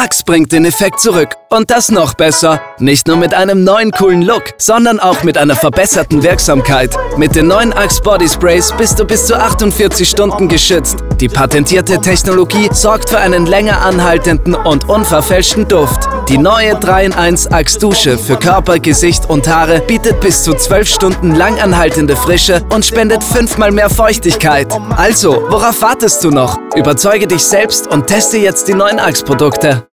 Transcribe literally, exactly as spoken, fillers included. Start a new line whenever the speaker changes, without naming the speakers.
Axe bringt den Effekt zurück. Und das noch besser. Nicht nur mit einem neuen coolen Look, sondern auch mit einer verbesserten Wirksamkeit. Mit den neuen Axe Body Sprays bist du bis zu achtundvierzig Stunden geschützt. Die patentierte Technologie sorgt für einen länger anhaltenden und unverfälschten Duft. Die neue drei in eins Axe Dusche für Körper, Gesicht und Haare bietet bis zu zwölf Stunden lang anhaltende Frische und spendet fünfmal mehr Feuchtigkeit. Also, worauf wartest du noch? Überzeuge dich selbst und teste jetzt die neuen Axe Produkte.